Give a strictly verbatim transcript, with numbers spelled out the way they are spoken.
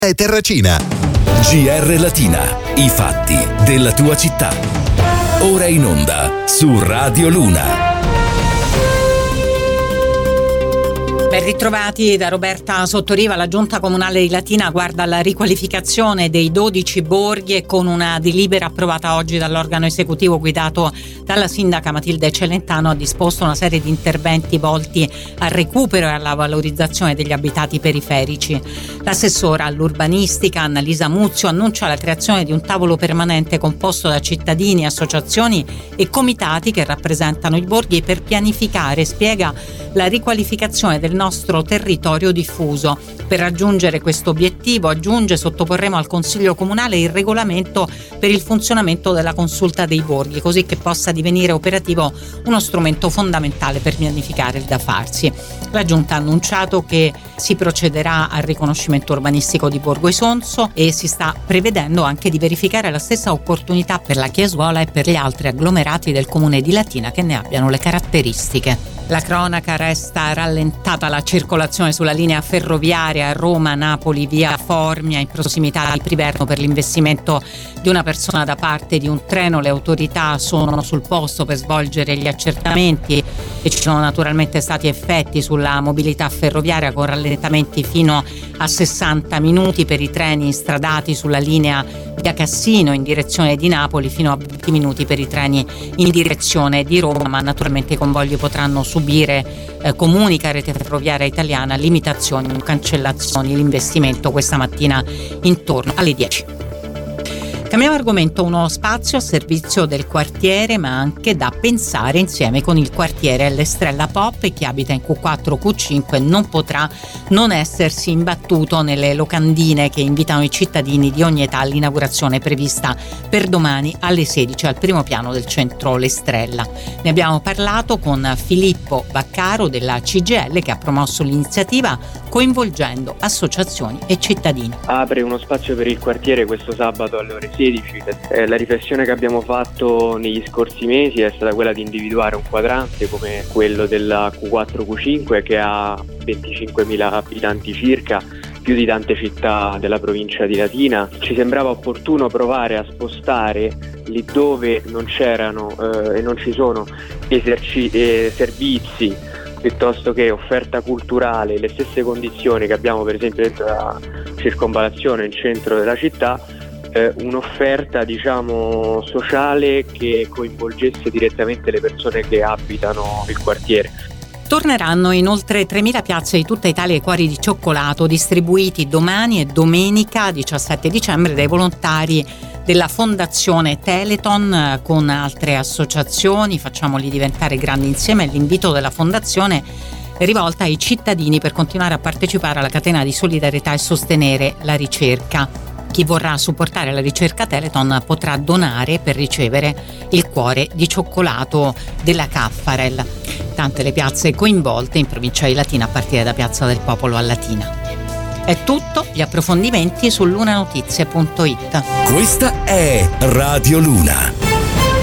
e Terracina. G R Latina, i fatti della tua città. Ora in onda su Radio Luna. Ben ritrovati da Roberta Sottoriva. La Giunta Comunale di Latina guarda alla riqualificazione dei dodici borghi e con una delibera approvata oggi dall'organo esecutivo guidato dalla sindaca Matilde Celentano ha disposto una serie di interventi volti al recupero e alla valorizzazione degli abitati periferici. L'assessora all'urbanistica Annalisa Muzio annuncia la creazione di un tavolo permanente composto da cittadini, associazioni e comitati che rappresentano i borghi per pianificare, spiega, la riqualificazione del nostro territorio diffuso. Per raggiungere questo obiettivo, aggiunge, sottoporremo al Consiglio Comunale il regolamento per il funzionamento della consulta dei borghi, così che possa divenire operativo uno strumento fondamentale per pianificare il da farsi. La Giunta ha annunciato che si procederà al riconoscimento urbanistico di Borgo Isonzo e si sta prevedendo anche di verificare la stessa opportunità per la Chiesuola e per gli altri agglomerati del comune di Latina che ne abbiano le caratteristiche. La cronaca: resta rallentata la circolazione sulla linea ferroviaria Roma-Napoli via Formia in prossimità di Priverno per l'investimento di una persona da parte di un treno. Le autorità sono sul posto per svolgere gli accertamenti e ci sono naturalmente stati effetti sulla mobilità ferroviaria con rallentamenti fino a sessanta minuti per i treni instradati sulla linea via Cassino in direzione di Napoli, fino a venti minuti per i treni in direzione di Roma, ma naturalmente i convogli potranno subire, eh, comunica Rete Ferroviaria Italiana, limitazioni o cancellazioni. L'investimento questa mattina intorno alle dieci. Cambiamo argomento: uno spazio a servizio del quartiere, ma anche da pensare insieme con il quartiere L'Estrella Pop, e chi abita in Q quattro Q cinque non potrà non essersi imbattuto nelle locandine che invitano i cittadini di ogni età all'inaugurazione prevista per domani alle sedici al primo piano del centro L'Estrella. Ne abbiamo parlato con Filippo Vaccaro della C G I L, che ha promosso l'iniziativa coinvolgendo associazioni e cittadini. Apre uno spazio per il quartiere questo sabato alle ore sedici. Eh, la riflessione che abbiamo fatto negli scorsi mesi è stata quella di individuare un quadrante come quello della Q quattro Q cinque, che ha venticinquemila abitanti circa, più di tante città della provincia di Latina. Ci sembrava opportuno provare a spostare lì dove non c'erano eh, e non ci sono eserci- eh, servizi, piuttosto che offerta culturale, le stesse condizioni che abbiamo per esempio dentro la circonvallazione in centro della città, eh, un'offerta diciamo sociale che coinvolgesse direttamente le persone che abitano il quartiere. Torneranno in oltre tremila piazze di tutta Italia i cuori di cioccolato distribuiti domani e domenica diciassette dicembre dai volontari della Fondazione Teleton con altre associazioni. Facciamoli diventare grandi insieme. L'invito della Fondazione è rivolta ai cittadini per continuare a partecipare alla catena di solidarietà e sostenere la ricerca. Chi vorrà supportare la ricerca Teleton potrà donare per ricevere il cuore di cioccolato della Caffarel. Tante le piazze coinvolte in provincia di Latina, a partire da Piazza del Popolo a Latina. È tutto, gli approfondimenti su lunanotizie punto it. Questa è Radio Luna.